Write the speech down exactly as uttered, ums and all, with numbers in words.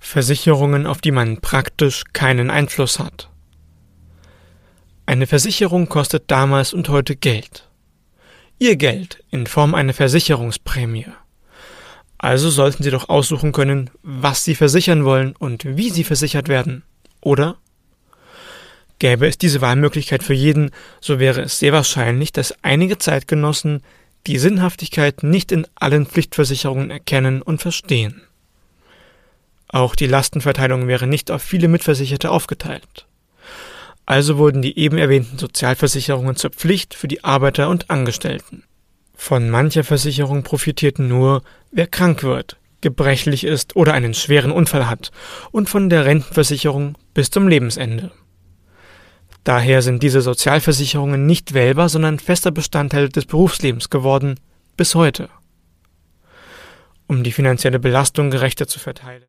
Versicherungen, auf die man praktisch keinen Einfluss hat. Eine Versicherung kostet damals und heute Geld. Ihr Geld in Form einer Versicherungsprämie. Also sollten Sie doch aussuchen können, was Sie versichern wollen und wie Sie versichert werden, oder? Gäbe es diese Wahlmöglichkeit für jeden, so wäre es sehr wahrscheinlich, dass einige Zeitgenossen die Sinnhaftigkeit nicht in allen Pflichtversicherungen erkennen und verstehen. Auch die Lastenverteilung wäre nicht auf viele Mitversicherte aufgeteilt. Also wurden die eben erwähnten Sozialversicherungen zur Pflicht für die Arbeiter und Angestellten. Von mancher Versicherung profitiert nur, wer krank wird, gebrechlich ist oder einen schweren Unfall hat, und von der Rentenversicherung bis zum Lebensende. Daher sind diese Sozialversicherungen nicht wählbar, sondern fester Bestandteil des Berufslebens geworden, bis heute. Um die finanzielle Belastung gerechter zu verteilen.